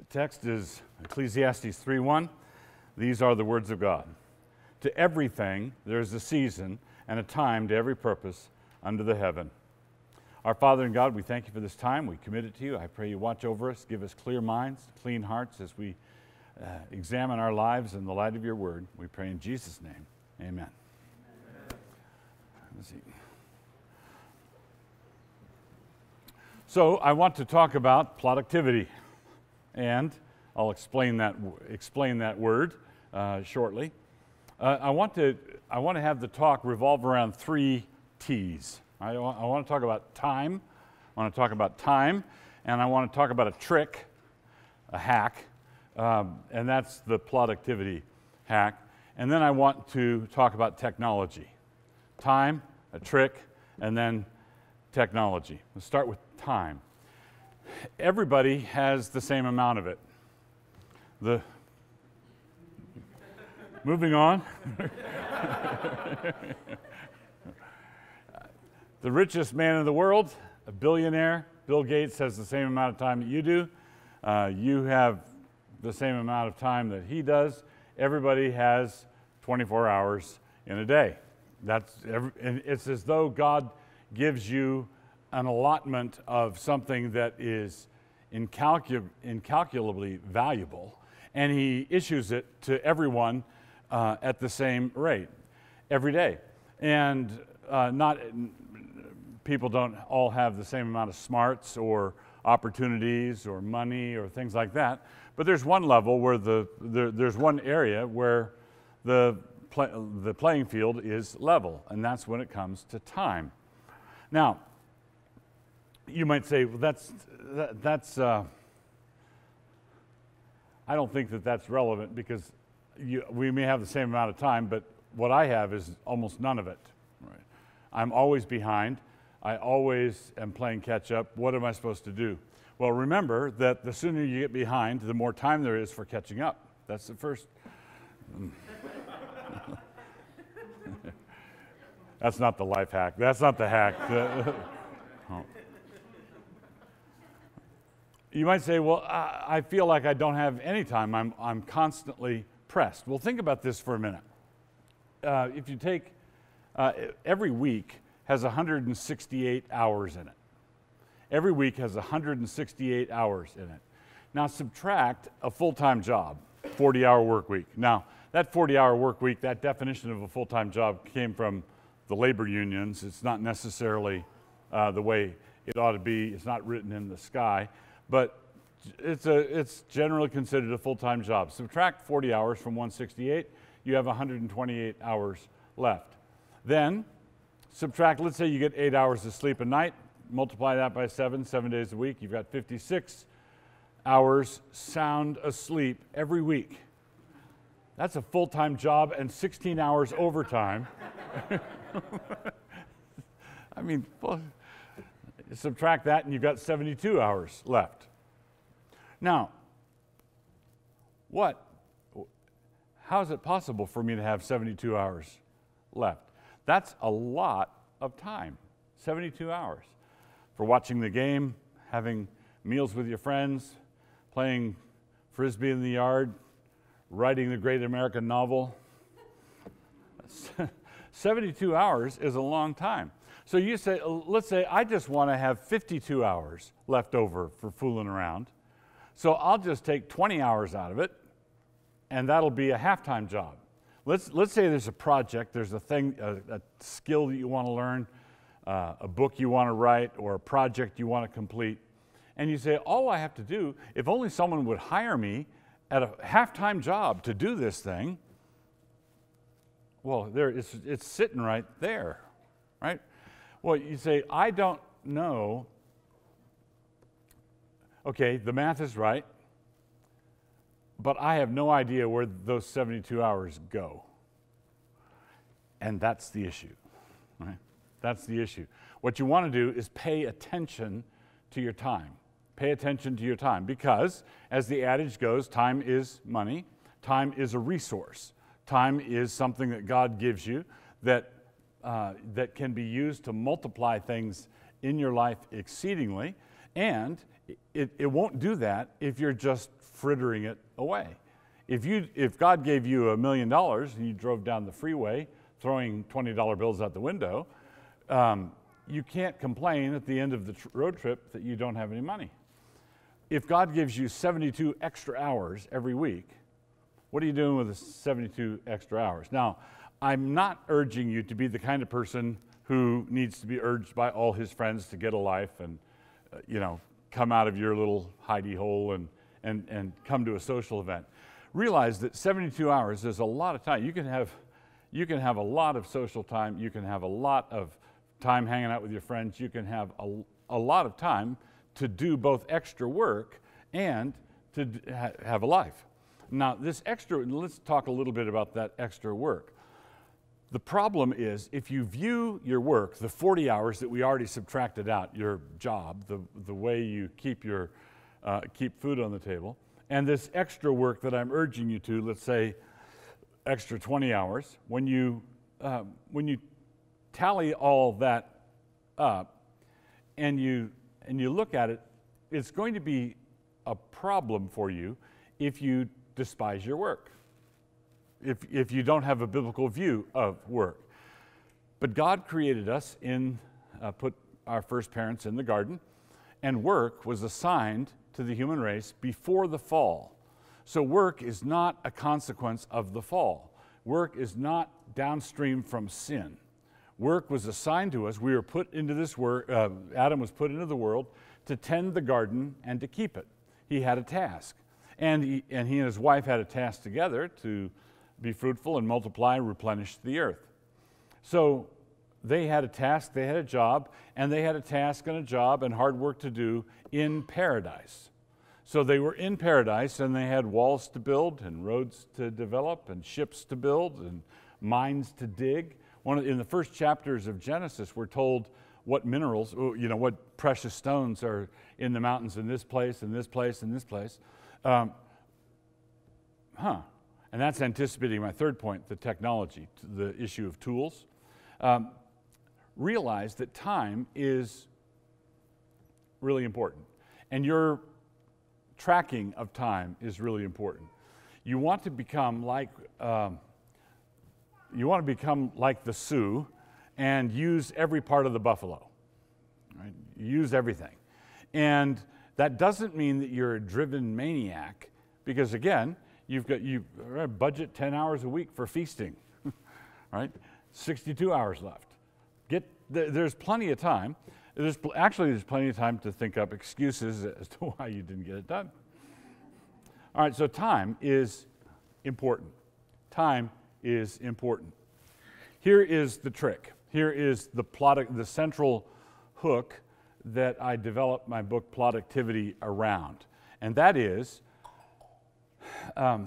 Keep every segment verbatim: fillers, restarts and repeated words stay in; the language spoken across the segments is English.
text is Ecclesiastes three one. These are the words of God. To everything there is a season and a time to every purpose under the heaven. Our Father in God, we thank you for this time. We commit it to you. I pray you watch over us, give us clear minds, clean hearts as we uh, examine our lives in the light of your word. We pray in Jesus' name. Amen. Amen. Let's see. So I want to talk about productivity, and I'll explain that explain that word uh, shortly. Uh, I want to I want to have the talk revolve around three T's. I, I want to talk about time. I want to talk about time, and I want to talk about a trick, a hack, um, and that's the productivity hack. And then I want to talk about technology, time, a trick, and then technology. Let's start with time. Everybody has the same amount of it. The moving on. The richest man in the world, a billionaire, Bill Gates, has the same amount of time that you do. Uh, you have the same amount of time that he does. Everybody has twenty-four hours in a day. That's every, and it's as though God gives you an allotment of something that is incalcul- incalculably valuable, and he issues it to everyone uh, at the same rate every day. And uh, not people don't all have the same amount of smarts or opportunities or money or things like that, but there's one level where the there, there's one area where the play, the playing field is level, and that's when it comes to time. Now, you might say, well, that's, that, that's uh, I don't think that that's relevant because you, we may have the same amount of time, but what I have is almost none of it. Right? I'm always behind. I always am playing catch up. What am I supposed to do? Well, remember that the sooner you get behind, the more time there is for catching up. That's the first. That's not the life hack. That's not the hack. Oh. You might say, well, I, I feel like I don't have any time. I'm, I'm constantly pressed. Well, think about this for a minute. Uh, if you take, uh, every week has one hundred sixty-eight hours in it. Every week has one hundred sixty-eight hours in it. Now subtract a full-time job, forty-hour work week. Now, that forty-hour work week, that definition of a full-time job came from the labor unions. It's not necessarily uh, the way it ought to be. It's not written in the sky. But it's, a, it's generally considered a full-time job. Subtract forty hours from one hundred sixty-eight, you have one hundred twenty-eight hours left. Then subtract, let's say you get eight hours of sleep a night, multiply that by seven, seven days a week, you've got fifty-six hours sound asleep every week. That's a full-time job and sixteen hours overtime. I mean, well, subtract that and you've got seventy-two hours left. Now, what, how is it possible for me to have seventy-two hours left? That's a lot of time, seventy-two hours. For watching the game, having meals with your friends, playing Frisbee in the yard, writing the great American novel. seventy-two hours is a long time. So you say, let's say I just want to have fifty-two hours left over for fooling around. So I'll just take twenty hours out of it, and that'll be a half-time job. Let's, let's say there's a project, there's a thing, a, a skill that you want to learn, uh, a book you want to write, or a project you want to complete. And you say, all I have to do, if only someone would hire me at a half-time job to do this thing, well, there, it's, it's sitting right there, right? Well, you say, I don't know. Okay, the math is right, but I have no idea where those seventy-two hours go. And that's the issue, right? That's the issue. What you want to do is pay attention to your time. Pay attention to your time because, as the adage goes, time is money. Time is a resource. Time is something that God gives you that, uh, that can be used to multiply things in your life exceedingly, and it, it won't do that if you're just frittering it away. If, you, if God gave you a million dollars and you drove down the freeway throwing twenty dollar bills out the window, um, you can't complain at the end of the tr road trip that you don't have any money. If God gives you seventy-two extra hours every week, what are you doing with the seventy-two extra hours? Now, I'm not urging you to be the kind of person who needs to be urged by all his friends to get a life and, uh, you know, come out of your little hidey hole and, and, and come to a social event. Realize that seventy-two hours is a lot of time. You can have, you can have a lot of social time. You can have a lot of time hanging out with your friends. You can have a, a lot of time to do both extra work and to d ha have a life. Now, this extra, let's talk a little bit about that extra work. The problem is if you view your work, the forty hours that we already subtracted out, your job, the, the way you keep, your, uh, keep food on the table, and this extra work that I'm urging you to, let's say extra twenty hours, when you, uh, when you tally all that up and you, and you look at it, it's going to be a problem for you if you despise your work, if, if you don't have a biblical view of work. But God created us in, uh, put our first parents in the garden, and work was assigned to the human race before the fall. So work is not a consequence of the fall. Work is not downstream from sin. Work was assigned to us. We were put into this work, uh, Adam was put into the world to tend the garden and to keep it. He had a task. And he, and he and his wife had a task together to be fruitful and multiply and replenish the earth. So they had a task, they had a job, and they had a task and a job and hard work to do in paradise. So they were in paradise and they had walls to build and roads to develop and ships to build and mines to dig. One of, in the first chapters of Genesis, we're told what minerals, you know, what precious stones are in the mountains in this place, in this place, in this place. Um, huh. And that's anticipating my third point, the technology, the issue of tools. Um, realize that time is really important. And your tracking of time is really important. You want to become like, um, you want to become like the Sioux and use every part of the buffalo. Right? Use everything. And that doesn't mean that you're a driven maniac, because again, you've got you budget ten hours a week for feasting, right? sixty-two hours left. Get there's plenty of time. There's actually there's plenty of time to think up excuses as to why you didn't get it done. All right, so time is important. Time is important. Here is the trick. Here is the plot, the central hook that I developed my book Plodictivity around, and that is um,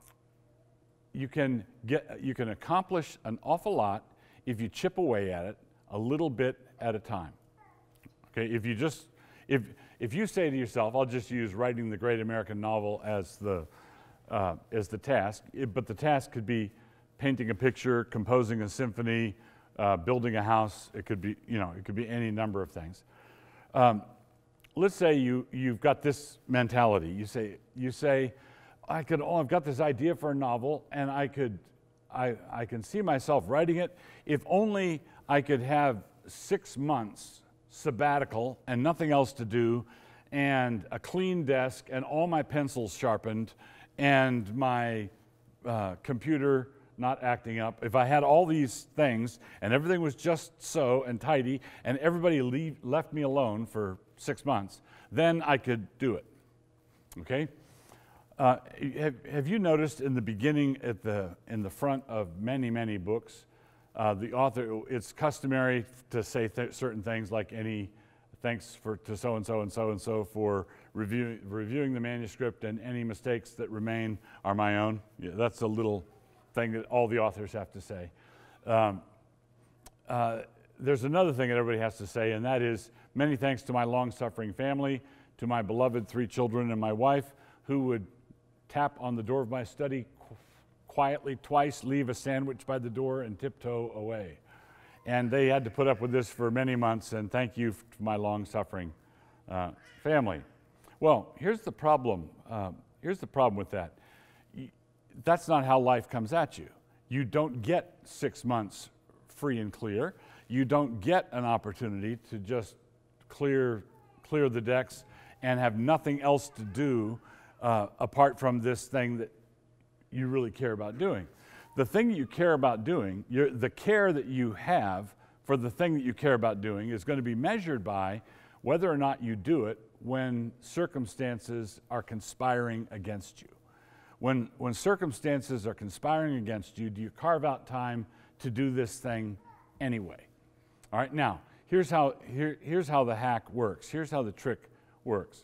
you can get you can accomplish an awful lot if you chip away at it a little bit at a time. Okay, if you just if if you say to yourself, I'll just use writing the great American novel as the uh, as the task, it, but the task could be painting a picture, composing a symphony, uh, building a house. It could be you know it could be any number of things. Um, let's say you, you've got this mentality. You say, you say, I could, oh, I've got this idea for a novel, and I could, I, I can see myself writing it if only I could have six months sabbatical and nothing else to do, and a clean desk, and all my pencils sharpened, and my uh, computer not acting up. If I had all these things and everything was just so and tidy and everybody leave, left me alone for six months, then I could do it. Okay? Uh, have, have you noticed in the beginning, at the in the front of many, many books, uh, the author, it's customary to say th certain things like any thanks for to so-and-so and so-and-so for review, reviewing the manuscript, and any mistakes that remain are my own. Yeah, that's a little thing that all the authors have to say. Um, uh, there's another thing that everybody has to say, and that is, many thanks to my long-suffering family, to my beloved three children and my wife, who would tap on the door of my study qu quietly twice, leave a sandwich by the door, and tiptoe away. And they had to put up with this for many months, and thank you to my long-suffering uh, family. Well, here's the problem. Um, here's the problem with that. Y- That's not how life comes at you. You don't get six months free and clear. You don't get an opportunity to just clear, clear the decks and have nothing else to do uh, apart from this thing that you really care about doing. The thing that you care about doing, your, the care that you have for the thing that you care about doing is going to be measured by whether or not you do it when circumstances are conspiring against you. When, when circumstances are conspiring against you, do you carve out time to do this thing anyway? All right, now, here's how, here, here's how the hack works. Here's how the trick works.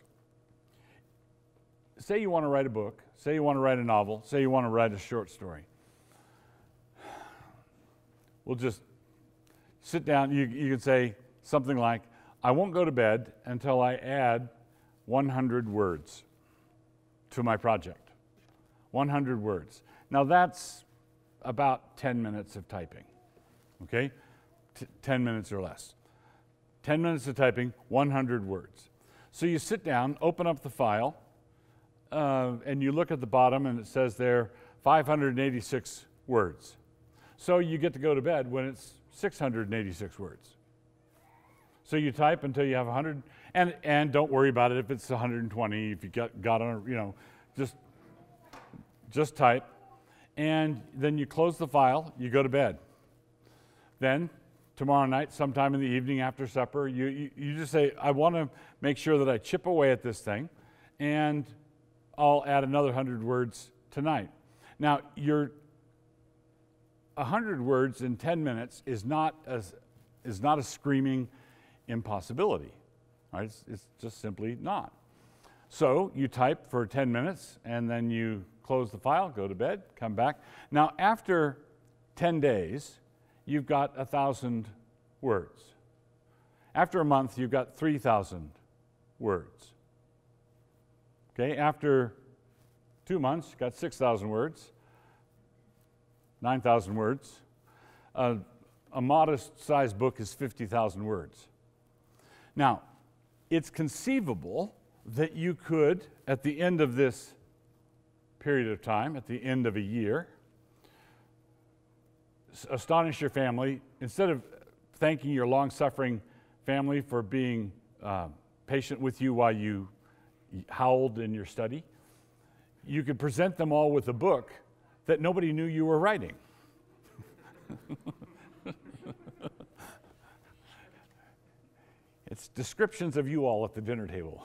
Say you want to write a book. Say you want to write a novel. Say you want to write a short story. We'll just sit down. You, you can say something like, I won't go to bed until I add one hundred words to my project. one hundred words. Now that's about ten minutes of typing, okay? T- ten minutes or less. ten minutes of typing, one hundred words. So you sit down, open up the file, uh, and you look at the bottom and it says there five hundred eighty-six words. So you get to go to bed when it's six hundred eighty-six words. So you type until you have one hundred, and, and don't worry about it if it's one hundred twenty, if you got, got on, you know, just, just type. And then you close the file, you go to bed. Then tomorrow night, sometime in the evening after supper, you, you, you just say, I want to make sure that I chip away at this thing, and I'll add another one hundred words tonight. Now, your one hundred words in ten minutes is not a, is not a screaming impossibility. Right? It's, it's just simply not. So you type for ten minutes, and then you close the file, go to bed, come back. Now, after ten days, you've got one thousand words. After a month, you've got three thousand words. Okay, after two months, you've got six thousand words, nine thousand words. Uh, a modest-sized book is fifty thousand words. Now, it's conceivable that you could, at the end of this period of time, at the end of a year, astonish your family. Instead of thanking your long-suffering family for being uh, patient with you while you howled in your study, you could present them all with a book that nobody knew you were writing. It's descriptions of you all at the dinner table.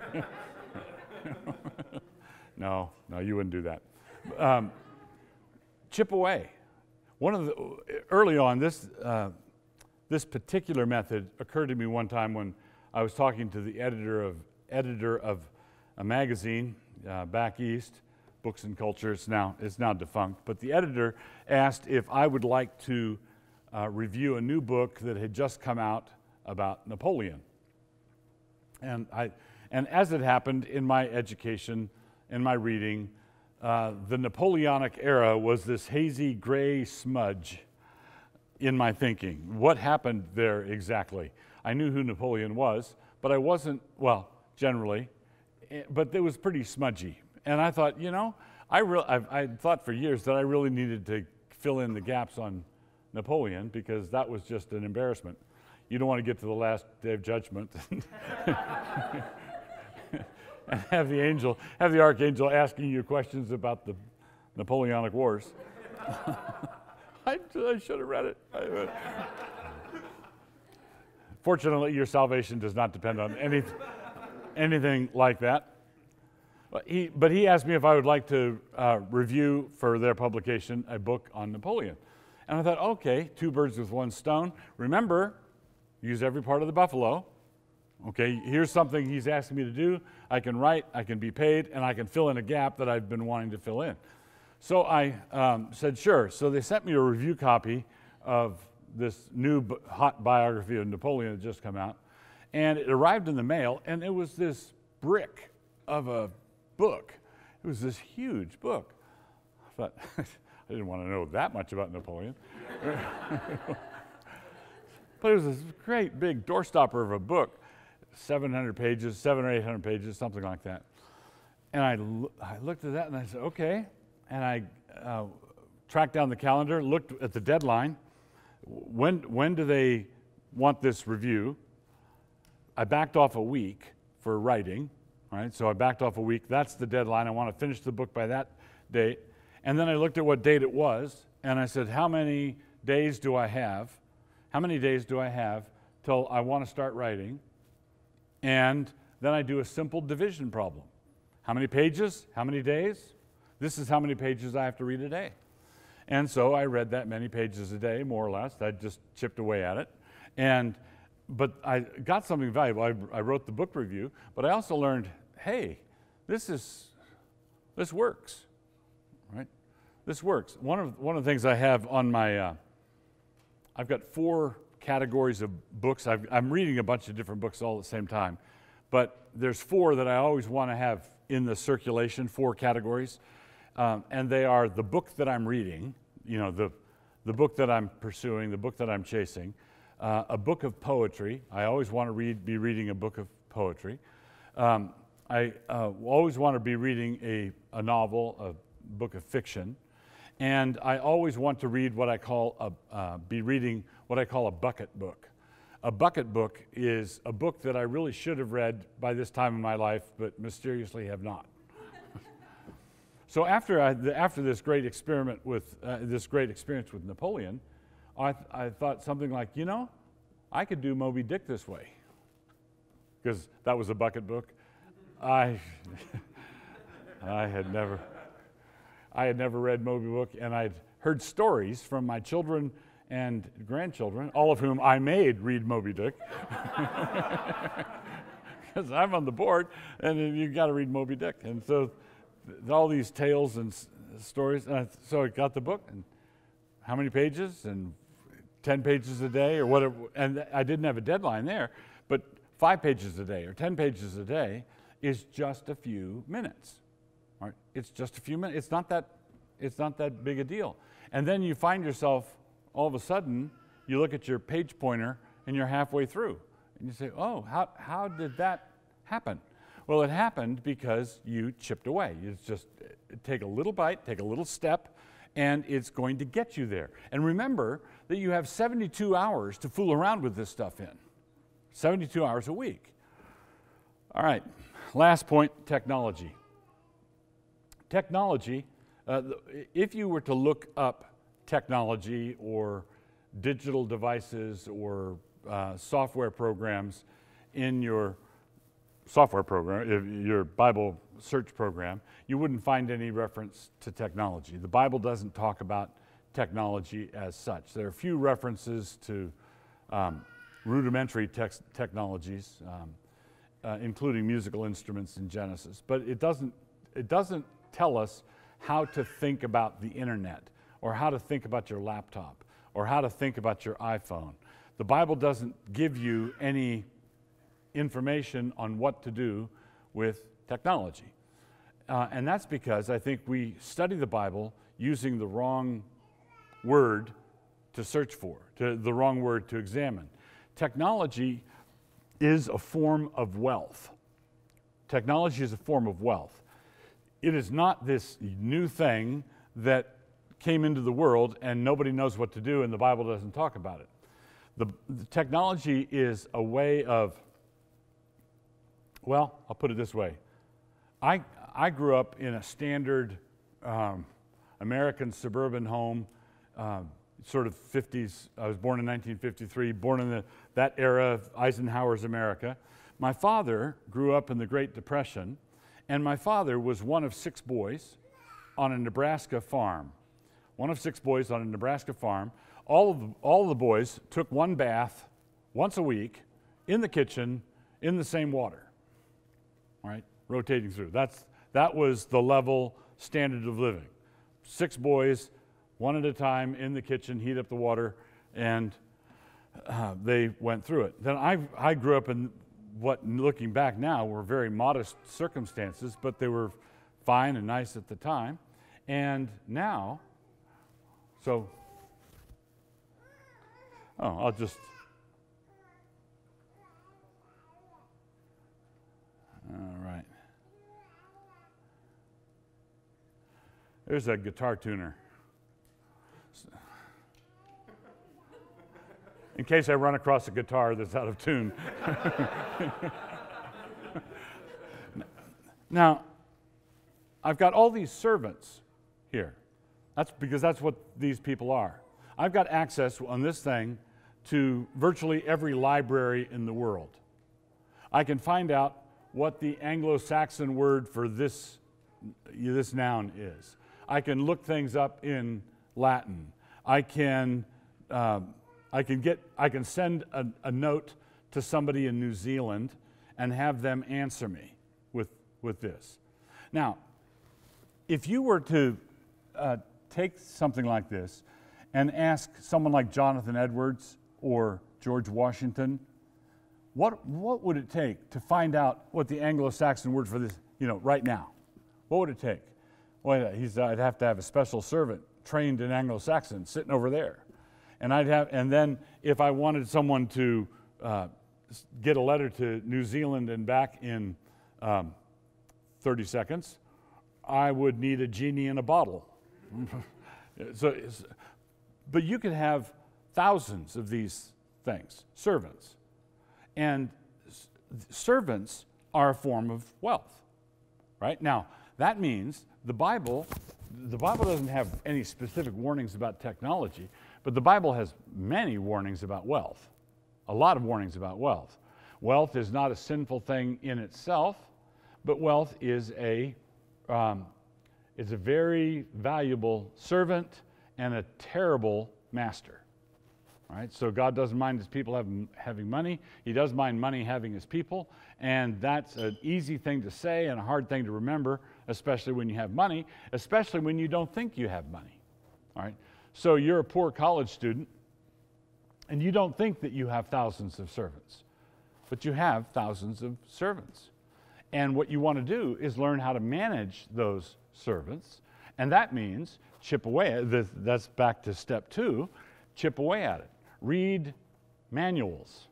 No, no, you wouldn't do that. Um, chip away. One of the, early on, this, uh, this particular method occurred to me one time when I was talking to the editor of, editor of a magazine uh, back east, Books and Culture. It's now, it's now defunct. But the editor asked if I would like to uh, review a new book that had just come out about Napoleon. And, I, and as it happened in my education, in my reading, uh, the Napoleonic era was this hazy gray smudge in my thinking. What happened there exactly? I knew who Napoleon was, but I wasn't, well, generally, but it was pretty smudgy. And I thought, you know, I, re- I've, I thought for years that I really needed to fill in the gaps on Napoleon because that was just an embarrassment. You don't want to get to the last day of judgment and have the angel, have the archangel asking you questions about the Napoleonic Wars. I, I should have read it. I, Fortunately, your salvation does not depend on any, anything like that. But he, but he asked me if I would like to uh, review for their publication a book on Napoleon. And I thought, okay, two birds with one stone. Remember, use every part of the buffalo. Okay, here's something he's asking me to do. I can write, I can be paid, and I can fill in a gap that I've been wanting to fill in. So I um, said, sure. So they sent me a review copy of this new b- hot biography of Napoleon that had just come out. And it arrived in the mail, and it was this brick of a book. It was this huge book. I thought, I didn't want to know that much about Napoleon. But it was this great big doorstopper of a book. seven hundred pages, seven or eight hundred pages, something like that. And I, lo- I looked at that and I said, okay. And I uh, tracked down the calendar, looked at the deadline. When, when do they want this review? I backed off a week for writing, right? So I backed off a week. That's the deadline. I want to finish the book by that date. And then I looked at what date it was, and I said, how many days do I have? How many days do I have till I want to start writing? And then I do a simple division problem. How many pages? How many days? This is how many pages I have to read a day. And so I read that many pages a day, more or less. I just chipped away at it. And, but I got something valuable. I, I wrote the book review, but I also learned, hey, this is, this works, right? This works. One of, one of the things I have on my, uh, I've got four categories of books. I've, I'm reading a bunch of different books all at the same time, but there's four that I always want to have in the circulation, four categories. Um, and they are the book that I'm reading, you know, the, the book that I'm pursuing, the book that I'm chasing, uh, a book of poetry. I always want to read, be reading a book of poetry. Um, I uh, always want to be reading a, a novel, a book of fiction. And I always want to read what I call, a, uh, be reading what I call a bucket book. A bucket book is a book that I really should have read by this time in my life, but mysteriously have not. So after I, the, after this great experiment with uh, this great experience with Napoleon, I, th I thought something like, you know, I could do Moby Dick this way, because that was a bucket book. I I had never I had never read Moby Dick, and I'd heard stories from my children and grandchildren, all of whom I made read Moby Dick, because I'm on the board, and you got to read Moby Dick, and so. All these tales and s stories, and I, so I got the book, and how many pages, and ten pages a day, or whatever, and I didn't have a deadline there, but five pages a day, or ten pages a day, is just a few minutes, right? It's just a few minutes, it's not that, it's not that big a deal. And then you find yourself, all of a sudden, you look at your page pointer, and you're halfway through, and you say, oh, how, how did that happen? Well, it happened because you chipped away. You just take a little bite, take a little step, and it's going to get you there. And remember that you have seventy-two hours to fool around with this stuff in. seventy-two hours a week. All right, last point, technology. Technology, uh, if you were to look up technology or digital devices or uh, software programs in your software program, your Bible search program, you wouldn't find any reference to technology. The Bible doesn't talk about technology as such. There are a few references to um, rudimentary tex technologies, um, uh, including musical instruments in Genesis, but it doesn't, it doesn't tell us how to think about the internet, or how to think about your laptop, or how to think about your iPhone. The Bible doesn't give you any information on what to do with technology. Uh, and that's because I think we study the Bible using the wrong word to search for, to the wrong word to examine. Technology is a form of wealth. Technology is a form of wealth. It is not this new thing that came into the world and nobody knows what to do and the Bible doesn't talk about it. The, the technology is a way of Well, I'll put it this way. I, I grew up in a standard um, American suburban home, um, sort of fifties. I was born in nineteen fifty-three, born in the, that era of Eisenhower's America. My father grew up in the Great Depression, and my father was one of six boys on a Nebraska farm. One of six boys on a Nebraska farm. All of the, all of the boys took one bath once a week in the kitchen in the same water. Right, rotating through. That's, that was the level standard of living. Six boys, one at a time, in the kitchen, heat up the water, and uh, they went through it. Then I, I grew up in what, looking back now, were very modest circumstances, but they were fine and nice at the time. And now, so, oh, I'll just, There's a guitar tuner. In case I run across a guitar that's out of tune. Now, I've got all these servants here. That's because that's what these people are. I've got access on this thing to virtually every library in the world. I can find out what the Anglo-Saxon word for this, this noun is. I can look things up in Latin. I can, um, I can get, I can send a, a note to somebody in New Zealand and have them answer me with, with this. Now, if you were to uh, take something like this and ask someone like Jonathan Edwards or George Washington, what, what would it take to find out what the Anglo-Saxon word for this, you know, right now? What would it take? Well, he's, I'd have to have a special servant trained in Anglo-Saxon sitting over there. And I'd have, and then if I wanted someone to uh, get a letter to New Zealand and back in um, thirty seconds, I would need a genie in a bottle. so, but you could have thousands of these things, servants. And s- servants are a form of wealth, right? Now, that means the Bible, the Bible doesn't have any specific warnings about technology, but the Bible has many warnings about wealth, a lot of warnings about wealth. Wealth is not a sinful thing in itself, but wealth is a, um, is a very valuable servant and a terrible master. All right, so God doesn't mind his people having, having money. He does mind money having his people, and that's an easy thing to say and a hard thing to remember, especially when you have money, especially when you don't think you have money. All right, so you're a poor college student, and you don't think that you have thousands of servants, but you have thousands of servants. And what you want to do is learn how to manage those servants, and that means chip away at it. That's back to step two, chip away at it. Read manuals,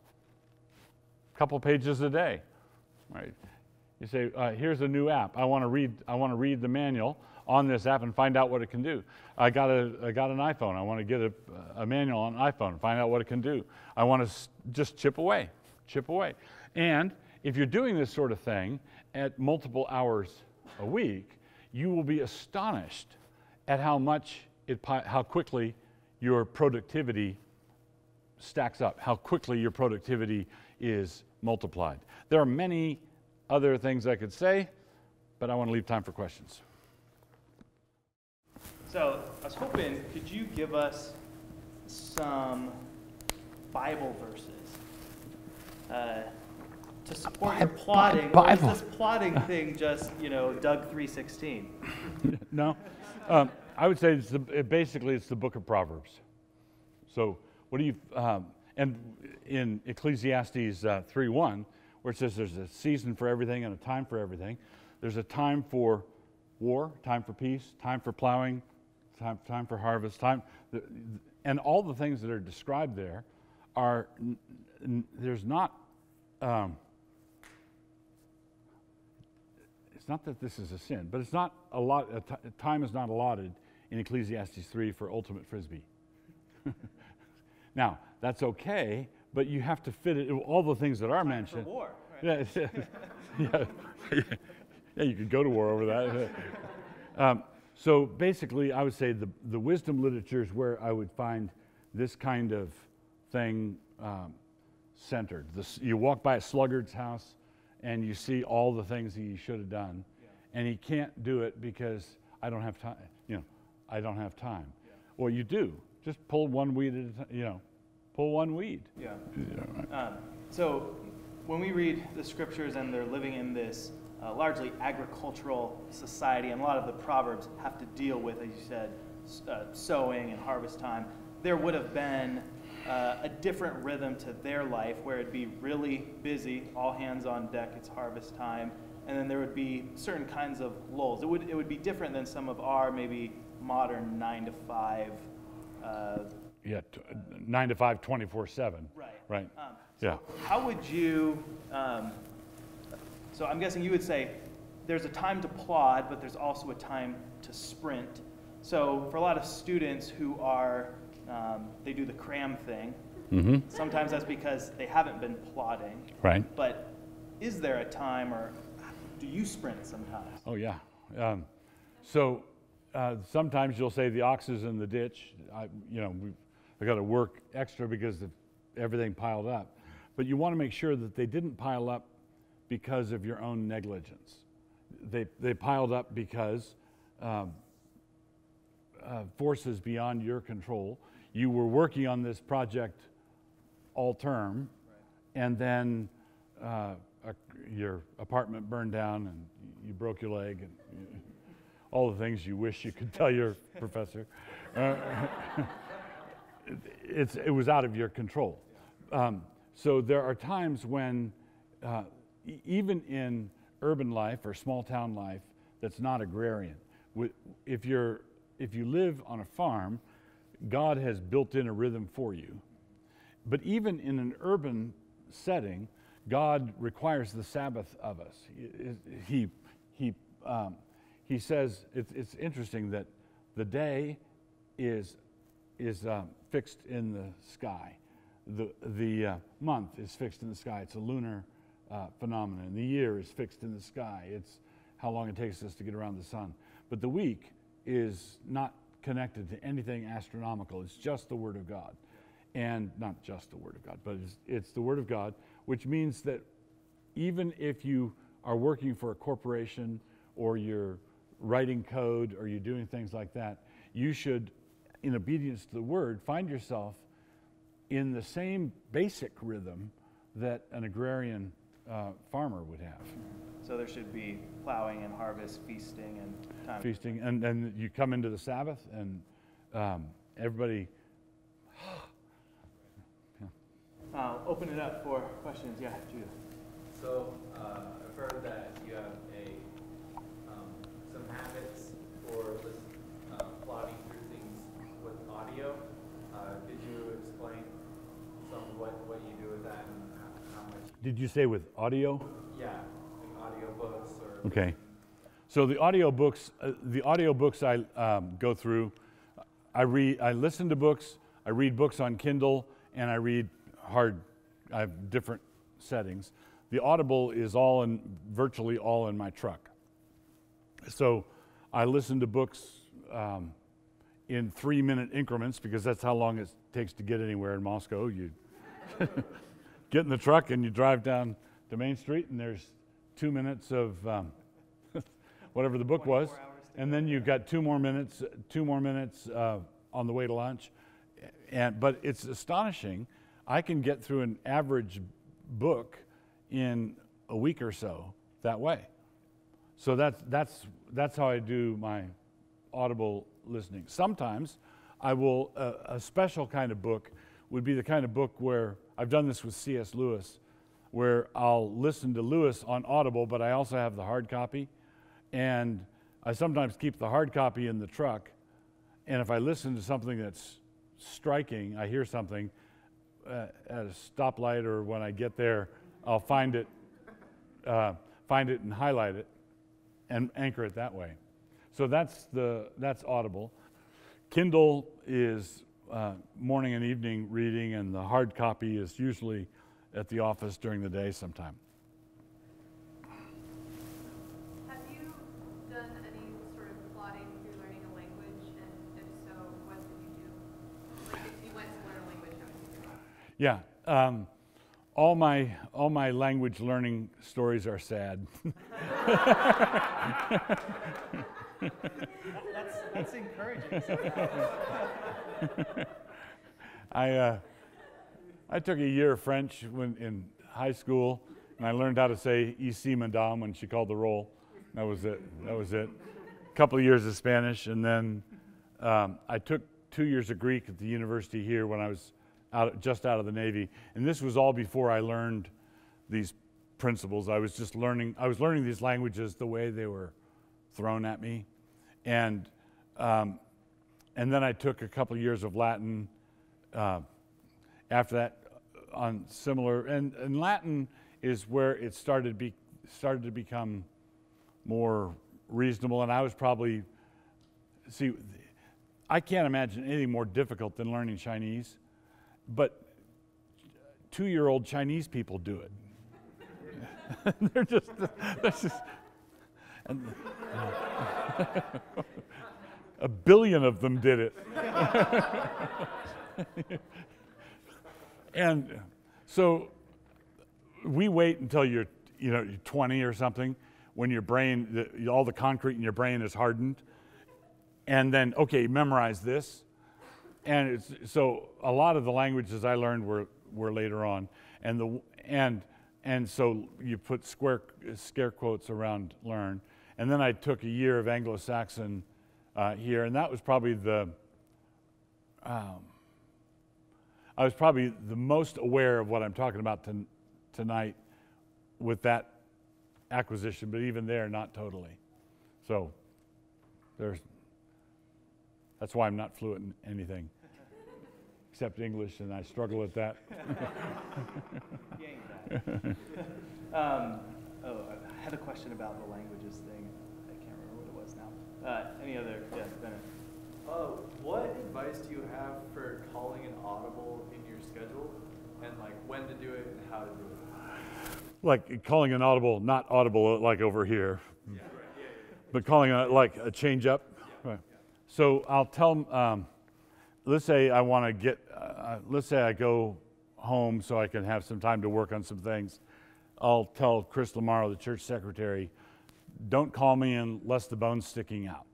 a couple pages a day, right? You say, uh, here's a new app. I want to read. I want to read the manual on this app and find out what it can do. I got a. I got an iPhone. I want to get a, a manual on an iPhone and find out what it can do. I want to s- just chip away, chip away. And if you're doing this sort of thing at multiple hours a week, you will be astonished at how much it, how quickly your productivity stacks up, how quickly your productivity is multiplied. There are many other things I could say, but I want to leave time for questions. So I was hoping, could you give us some Bible verses uh, to support your plotting? Bible. Or is this plotting thing just, you know, Doug three sixteen? No, um, I would say it's the, it basically it's the book of Proverbs. So what do you, um, and in Ecclesiastes uh, three one, where it says there's a season for everything and a time for everything, there's a time for war, time for peace, time for plowing, time, time for harvest, time, and all the things that are described there are, n- n- there's not, um, it's not that this is a sin, but it's not a lot, a t- time is not allotted in Ecclesiastes three for ultimate frisbee. Now, that's okay, but you have to fit it, all the things that are Time mentioned. for war, right? Yeah, yeah, yeah, yeah, you could go to war over that. um, so basically, I would say the, the wisdom literature is where I would find this kind of thing um, centered. This, you walk by a sluggard's house, and you see all the things that he should have done, yeah. And he can't do it because I don't have time. You know, I don't have time. Yeah. Well, you do. Just pull one weed at a time. You know, pull one weed. Yeah. Yeah, right. Um, so when we read the scriptures and they're living in this uh, largely agricultural society, and a lot of the proverbs have to deal with, as you said, uh, sowing and harvest time, there would have been uh, a different rhythm to their life where it'd be really busy, all hands on deck, it's harvest time, and then there would be certain kinds of lulls. It would it would be different than some of our maybe modern nine to five. Uh, yeah, t- nine to five, twenty-four seven. Right. Right. Um, so yeah. How would you? Um, so I'm guessing you would say there's a time to plod, but there's also a time to sprint. So for a lot of students who are, um, they do the cram thing, Mm-hmm. sometimes that's because they haven't been plodding. Right. But is there a time, or do you sprint sometimes? Oh, yeah. Um, so uh, sometimes you'll say the ox is in the ditch. I, you know, we I got to work extra because of everything piled up. But you want to make sure that they didn't pile up because of your own negligence. They, they piled up because um, uh, forces beyond your control. You were working on this project all term, right. and then uh, a, your apartment burned down and you broke your leg and you, all the things you wish you could tell your professor. Uh, it, it's, it was out of your control. Um, so there are times when, uh, e- even in urban life or small town life that's not agrarian, if, you're, if you live on a farm, God has built in a rhythm for you. But even in an urban setting, God requires the Sabbath of us. He, he, um, he says, it's, it's interesting that the day is, is um, fixed in the sky. The, the uh, month is fixed in the sky. It's a lunar uh, phenomenon. The year is fixed in the sky. It's how long it takes us to get around the sun. But the week is not connected to anything astronomical. It's just the Word of God. And not just the Word of God, but it's, it's the Word of God, which means that even if you are working for a corporation or you're writing code or you're doing things like that, you should, in obedience to the Word, find yourself in the same basic rhythm that an agrarian uh, farmer would have. So there should be plowing and harvest, feasting and time. Feasting, and then you come into the Sabbath and um, everybody... I'll open it up for questions. Yeah, Judah. So uh, I've heard that you have a um, some habits for listen, uh, plotting through things with audio. Uh, could you explain some of what, what you do with that and how, how much? Did you say with audio? Yeah, like audio books or. Okay. So the audio books, uh, the audio books I um, go through, I read, I listen to books, I read books on Kindle, and I read hard, I have different settings. The Audible is all in, virtually all in my truck. So I listen to books um, in three minute increments because that's how long it takes to get anywhere in Moscow. You get in the truck and you drive down to Main Street and there's two minutes of um, whatever the book was. And then you've got two more minutes, two more minutes uh, on the way to lunch. And, but it's astonishing. I can get through an average book in a week or so that way. So that's, that's, that's how I do my Audible listening. Sometimes I will, uh, a special kind of book would be the kind of book where, I've done this with C S Lewis, where I'll listen to Lewis on Audible, but I also have the hard copy. And I sometimes keep the hard copy in the truck. And if I listen to something that's striking, I hear something, Uh, at a stoplight or when I get there, I'll find it, uh, find it and highlight it, and anchor it that way. So that's the that's Audible. Kindle is uh, morning and evening reading, and the hard copy is usually at the office during the day sometime. Have you done any sort of plotting through learning a language, and if so, what did you do? Like if you went to learn a language, how did you do it? Yeah, um, all my all my language learning stories are sad. that's, that's encouraging. I uh, I took a year of French when in high school, and I learned how to say "ici, madame" when she called the roll. That was it. That was it. A couple of years of Spanish, and then um, I took two years of Greek at the university here when I was out, just out of the Navy, and this was all before I learned these principles. I was just learning. I was learning these languages the way they were thrown at me, and um, and then I took a couple of years of Latin. Uh, after that, on similar, and, and Latin is where it started be started to become more reasonable, and I was probably, see, I can't imagine anything more difficult than learning Chinese, but two-year-old Chinese people do it. they're just, they're just, and a billion of them did it. And so we wait until you're, you know, you're twenty or something, when your brain, the, all the concrete in your brain is hardened, and then, okay, memorize this. And it's, so a lot of the languages I learned were, were later on, and the and and so you put square scare quotes around learn, and then I took a year of Anglo-Saxon uh, here, and that was probably the um, I was probably the most aware of what I'm talking about ton- tonight with that acquisition, but even there, not totally. So there's that's why I'm not fluent in anything except English, and I struggle with that. You ain't bad. um, oh, I had a question about the languages thing. I can't remember what it was now. Uh, any other? Yeah, Bennett. Uh, what advice do you have for calling an audible in your schedule, and like when to do it and how to do it? Like calling an audible, not audible like over here, Yeah, right. yeah, yeah, but calling it like a change up. yeah. Right. So I'll tell them, um, let's say I want to get, uh, let's say I go home so I can have some time to work on some things. I'll tell Chris Lamaro, the church secretary, don't call me unless the bone's sticking out.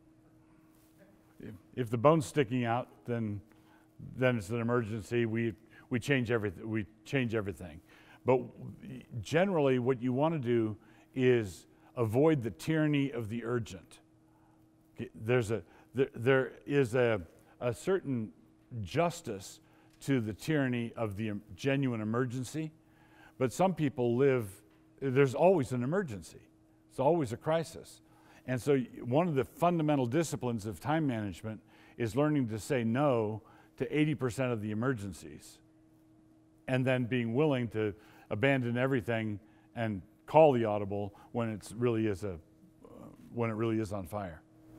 If, if the bone's sticking out, then then it's an emergency. We we change everything. We change everything. But generally, what you want to do is avoid the tyranny of the urgent. There's a there, there is a a certain justice to the tyranny of the genuine emergency, but some people live, there's always an emergency. It's always a crisis. And so one of the fundamental disciplines of time management is learning to say no to eighty percent of the emergencies, and then being willing to abandon everything and call the audible when it's really is a, uh, when it really is on fire.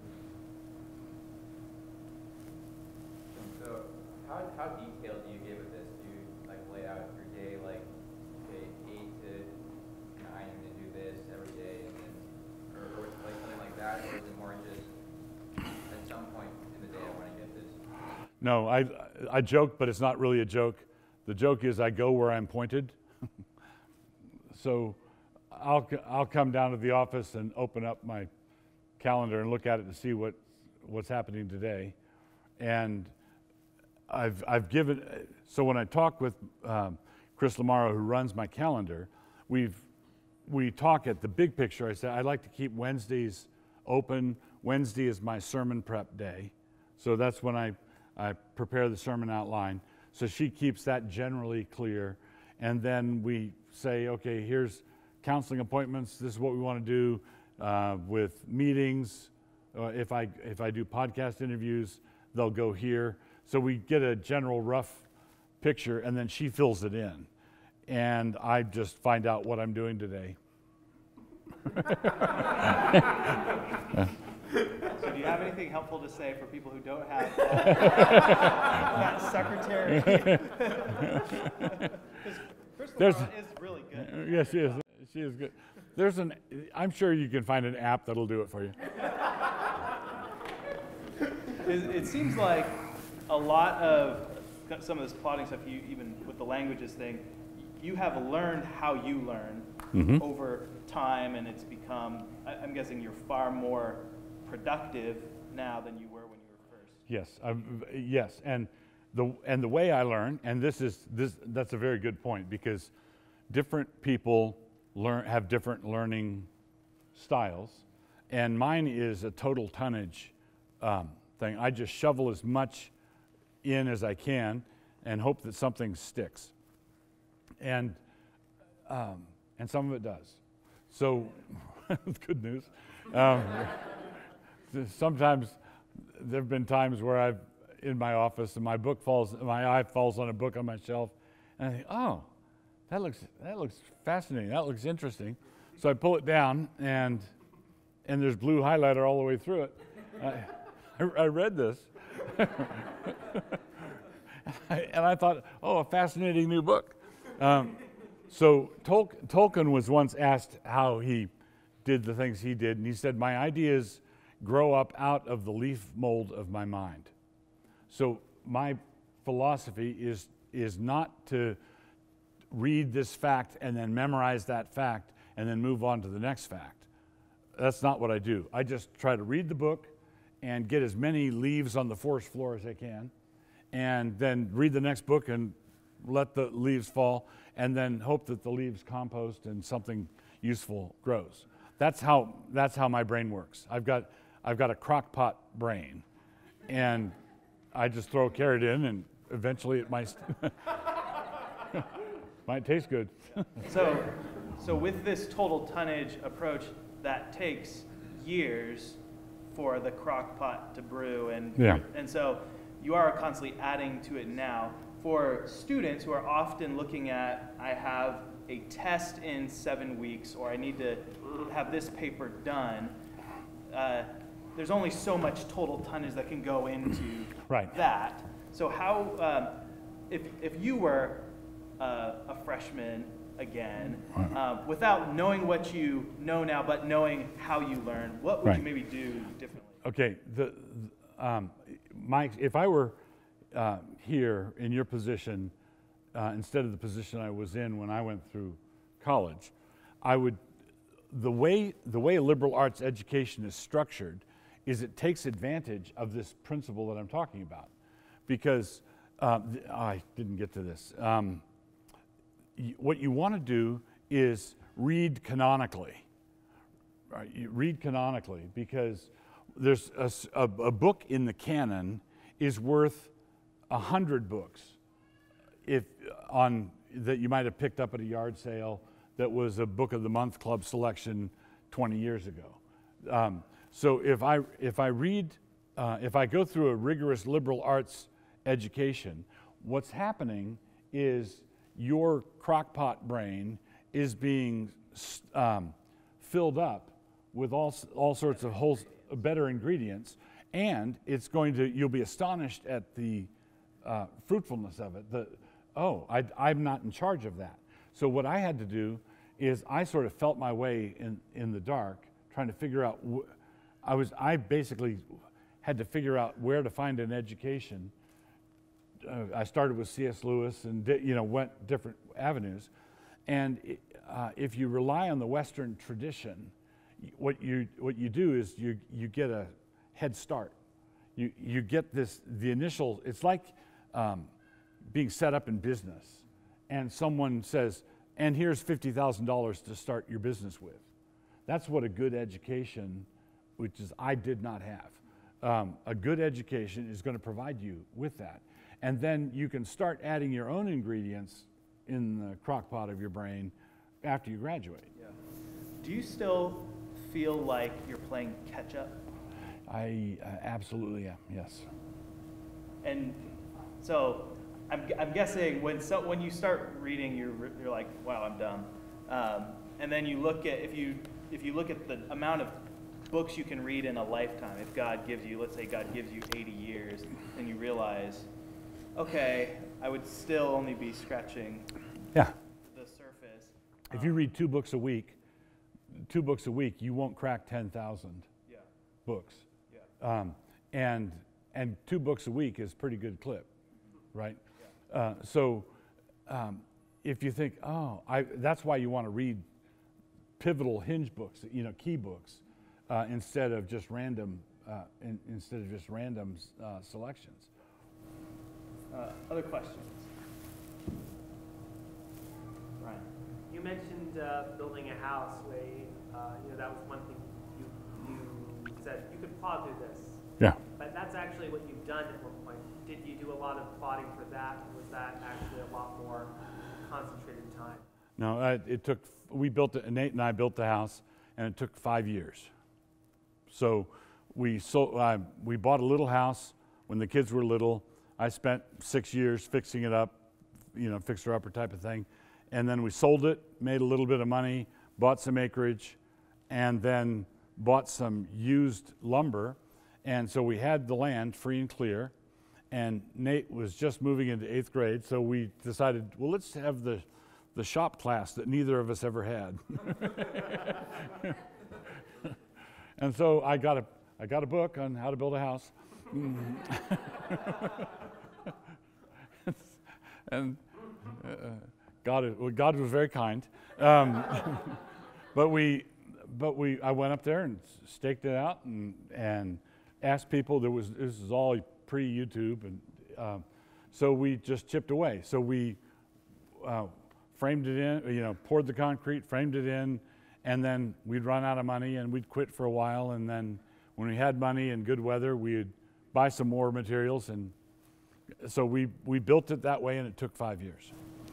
So how, how detailed do you get with this? Do you like lay out your day, like, okay, eight to nine, I'm gonna do this every day, and then, or, or like something like that, or is it more just at some point in the day I want to get this? No, I, I joke, but it's not really a joke. The joke is I go where I'm pointed. So I'll, I'll come down to the office and open up my calendar and look at it to see what, what's happening today. And I've, I've given, so when I talk with um, Chris Lamaro, who runs my calendar, we've, we talk at the big picture. I said, I'd like to keep Wednesdays open. Wednesday is my sermon prep day. So that's when I, I prepare the sermon outline. So she keeps that generally clear. And then we say, okay, here's counseling appointments. This is what we want to do uh, with meetings. Uh, if I if I do podcast interviews, they'll go here. So we get a general rough picture, and then she fills it in. And I just find out what I'm doing today. So do you have anything helpful to say for people who don't have uh, that secretary? Chris There's- Lamaro is really good. Yes, she is. She is good. There's an. I'm sure you can find an app that'll do it for you. It, it seems like a lot of some of this plotting stuff, you even with the languages thing, you have learned how you learn Mhm. over time, and it's become, I, I'm guessing you're far more productive now than you were when you were first. Yes, um, yes, and the and the way I learn, and this is this that's a very good point, because different people learn have different learning styles, and mine is a total tonnage um, thing. I just shovel as much in as I can and hope that something sticks, and um, and some of it does. So, good news. Um, sometimes there have been times where I've in my office and my book falls, my eye falls on a book on my shelf, and I think, oh, that looks that looks fascinating. That looks interesting. So I pull it down, and and there's blue highlighter all the way through it. I, I, I read this. And I thought, oh, a fascinating new book. Um, so Tol- Tolkien was once asked how he did the things he did, and he said, my ideas grow up out of the leaf mold of my mind. So my philosophy is, is not to read this fact and then memorize that fact and then move on to the next fact. That's not what I do. I just try to read the book and get as many leaves on the forest floor as I can, and then read the next book and let the leaves fall, and then hope that the leaves compost and something useful grows. That's how, that's how my brain works. I've got, I've got a crock pot brain, and I just throw a carrot in, and eventually it might, might taste good. So, so with this total tonnage approach, that takes years for the crock pot to brew, and Yeah. and so you are constantly adding to it now. For students who are often looking at, I have a test in seven weeks, or I need to have this paper done, uh, there's only so much total tonnage that can go into Right. that. So how, um, if, if you were uh, a freshman again, uh, without knowing what you know now, but knowing how you learn, what would Right. you maybe do differently? Okay, the, the, um, my, if I were uh, here in your position, uh, instead of the position I was in when I went through college, I would, the way, the way a liberal arts education is structured is it takes advantage of this principle that I'm talking about. Because, uh, th- I didn't get to this. Um, y- what you want to do is read canonically. Right? You read canonically, because there's a, s- a- a book in the canon is worth a hundred books if on that you might have picked up at a yard sale that was a book of the month club selection twenty years ago. Um, so if I if I read uh, if I go through a rigorous liberal arts education, what's happening is your crockpot brain is being um, filled up with all all sorts of whole, better ingredients, and it's going to you'll be astonished at the uh, fruitfulness of it. The oh, I, I'm not in charge of that. So what I had to do is I sort of felt my way in in the dark, trying to figure out. Wh- I was I basically had to figure out where to find an education. Uh, I started with C S Lewis and di- you know went different avenues, and it, uh, if you rely on the Western tradition, y- what you what you do is you you get a head start. You you get this the initial. It's like um, being set up in business, and someone says, "And here's fifty thousand dollars to start your business with." That's what a good education, which is I did not have. Um, a good education is going to provide you with that. And then you can start adding your own ingredients in the crock pot of your brain after you graduate. Yeah. Do you still feel like you're playing catch up? I uh, absolutely am, yes. And so I'm, I'm guessing when so when you start reading, you're you're like, wow, I'm dumb. Um, and then you look at if you if you look at the amount of books you can read in a lifetime. If God gives you, let's say God gives you eighty years, and you realize, okay, I would still only be scratching Yeah. the surface. If you read two books a week, two books a week, you won't crack ten thousand Yeah. books. Yeah. Um, and and two books a week is pretty good clip, right? Uh, so um, if you think, oh, I, that's why you want to read pivotal hinge books, you know, key books, uh, instead of just random, uh, in, instead of just random uh, selections. Uh, other questions? Ryan. You mentioned uh, building a house, Wade. Uh, you know, that was one thing you, you said you could plot through this. Yeah. But that's actually what you've done at one point. Did you do a lot of plotting for that? Or was that actually a lot more concentrated time? No, uh, it took, we built it, Nate and I built the house, and it took five years. So we sold, uh, we bought a little house when the kids were little. I spent six years fixing it up, you know, fixer-upper type of thing. And then we sold it, made a little bit of money, bought some acreage, and then bought some used lumber, and so we had the land free and clear. And Nate was just moving into eighth grade, so we decided, well, let's have the the shop class that neither of us ever had. And so I got a I got a book on how to build a house. And uh, God, well, God was very kind. Um, but we, but we, I went up there and staked it out and and asked people. There was this is all pre-YouTube, and um, so we just chipped away. So we uh, framed it in, you know, poured the concrete, framed it in, and then we'd run out of money and we'd quit for a while. And then when we had money and good weather, we'd buy some more materials, and so we we built it that way, and it took five years.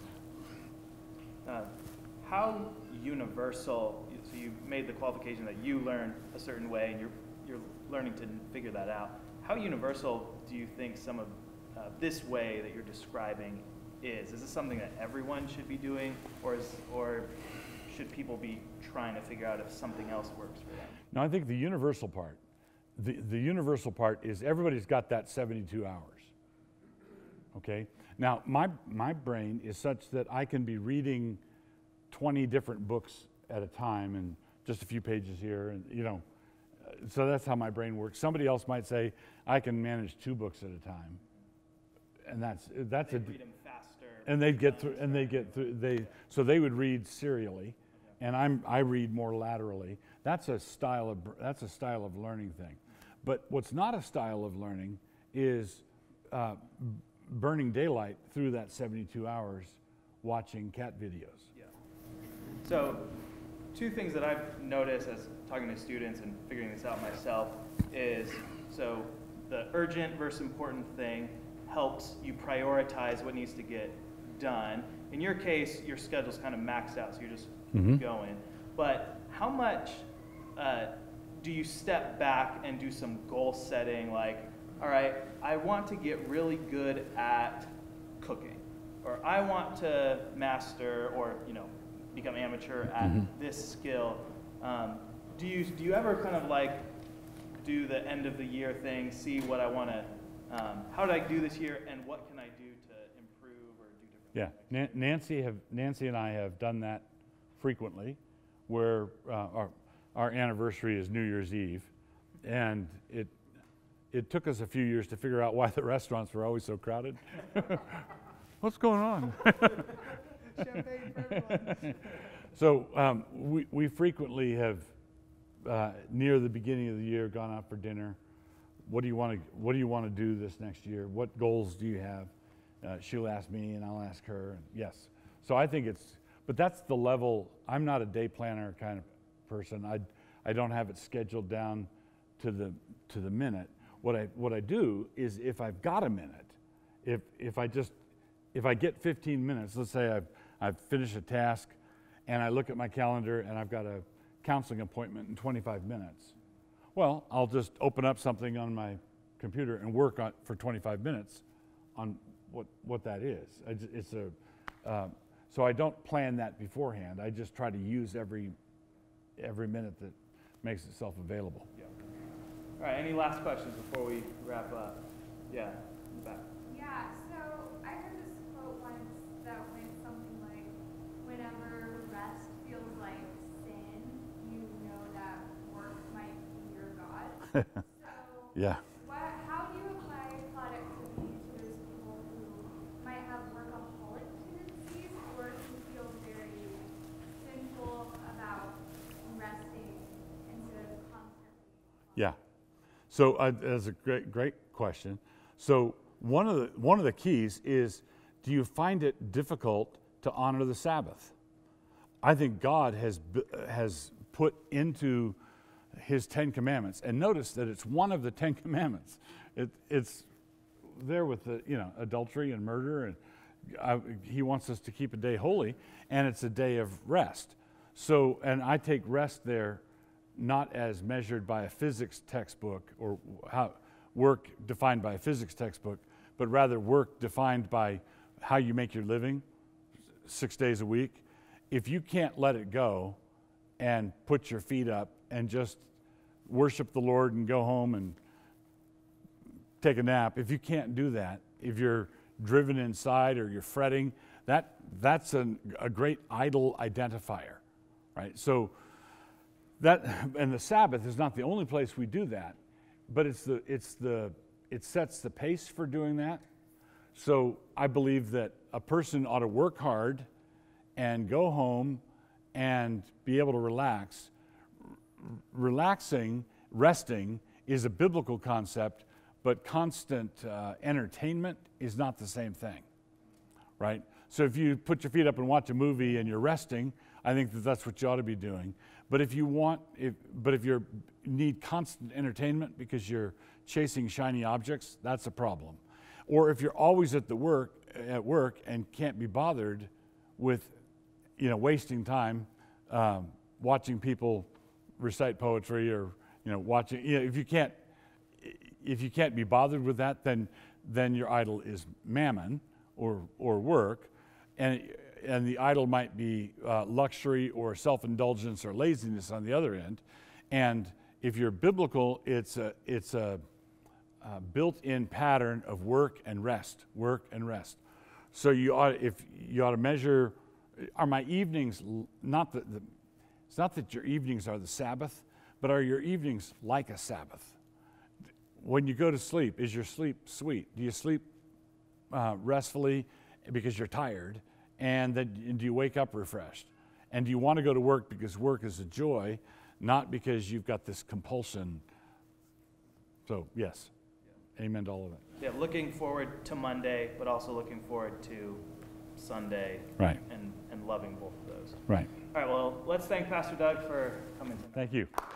Uh, how universal, so you made the qualification that you learn a certain way and you're, you're learning to figure that out. How universal do you think some of uh, this way that you're describing is? Is this something that everyone should be doing, or, is, or should people be trying to figure out if something else works for them? No, I think the universal part, the, the universal part is everybody's got that seventy-two hours, okay? Now, my, my brain is such that I can be reading twenty different books at a time and just a few pages here, and you know, so that's how my brain works. Somebody else might say, I can manage two books at a time, and that's that's They a read them faster. and they'd get through and they get through they so they would read serially, and I'm I read more laterally. That's a style of that's a style of learning thing. But what's not a style of learning is uh, burning daylight through that seventy-two hours watching cat videos. Yeah. So, two things that I've noticed as talking to students and figuring this out myself is, so the urgent versus important thing helps you prioritize what needs to get done. In your case, your schedule's kind of maxed out, so you're just Mhm. going. But how much uh, do you step back and do some goal setting, like, all right, I want to get really good at cooking, or I want to master or, you know, become amateur at Mhm. this skill. Um, do you do you ever kind of like do the end of the year thing, see what I want to, um, how did I do this year, and what can I do to improve or do different Yeah, things? Nan- Nancy have Nancy and I have done that frequently, where uh, our our anniversary is New Year's Eve, and it it took us a few years to figure out why the restaurants were always so crowded. What's going on? Champagne for everyone. So um, we we frequently have uh, near the beginning of the year gone out for dinner. What do you want to What do you want to do this next year? What goals do you have? Uh, she'll ask me, and I'll ask her. And yes. So I think it's, but that's the level. I'm not a day planner kind of person. I I don't have it scheduled down to the to the minute. What I what I do is, if I've got a minute, if if I just if I get fifteen minutes, let's say I've I've finished a task, and I look at my calendar and I've got a counseling appointment in twenty-five minutes. Well, I'll just open up something on my computer and work on for twenty-five minutes on what what that is. I ju- It's a uh, so I don't plan that beforehand. I just try to use every every minute that makes itself available. Yeah. All right, any last questions before we wrap up? Yeah, in the back. Yeah, so I heard this quote once that went something like, whenever rest feels like sin, you know that work might be your God. So Yeah. what, how do you apply productivity to those people who might have workaholic tendencies or who feel very sinful about resting instead of constantly? Yeah. So uh, that's a great, great question. So one of the one of the keys is, do you find it difficult to honor the Sabbath? I think God has b- has put into His Ten Commandments, and notice that it's one of the Ten Commandments. It, it's there with the you know adultery and murder, and uh, He wants us to keep a day holy, and it's a day of rest. So, and I take rest there not as measured by a physics textbook or how work defined by a physics textbook, but rather work defined by how you make your living six days a week. If you can't let it go and put your feet up and just worship the Lord and go home and take a nap. If you can't do that, if you're driven inside or you're fretting, that that's an, a great idol identifier, right? So that, and the Sabbath is not the only place we do that, but it's the it's the it sets the pace for doing that. So I believe that a person ought to work hard and go home and be able to relax. R- relaxing, resting is a biblical concept, but constant uh, entertainment is not the same thing, right? So if you put your feet up and watch a movie and you're resting, I think that that's what you ought to be doing. But if you want, if, but if you need constant entertainment because you're chasing shiny objects, that's a problem. Or if you're always at the work at work and can't be bothered with, you know, wasting time um, watching people recite poetry or, you know, watching. You know, if you can't, if you can't be bothered with that, then then your idol is mammon or or work, and and the idol might be uh, luxury or self-indulgence or laziness on the other end. And if you're biblical, it's a it's a Uh, built-in pattern of work and rest, work and rest. So you ought, if you ought to measure, are my evenings not the, the? It's not that your evenings are the Sabbath, but are your evenings like a Sabbath? When you go to sleep, is your sleep sweet? Do you sleep uh, restfully because you're tired, and then and do you wake up refreshed? And do you want to go to work because work is a joy, not because you've got this compulsion? So yes. Amen to all of it. Yeah, looking forward to Monday, but also looking forward to Sunday. Right. And, and loving both of those. Right. All right, well, let's thank Pastor Doug for coming tonight. Thank you.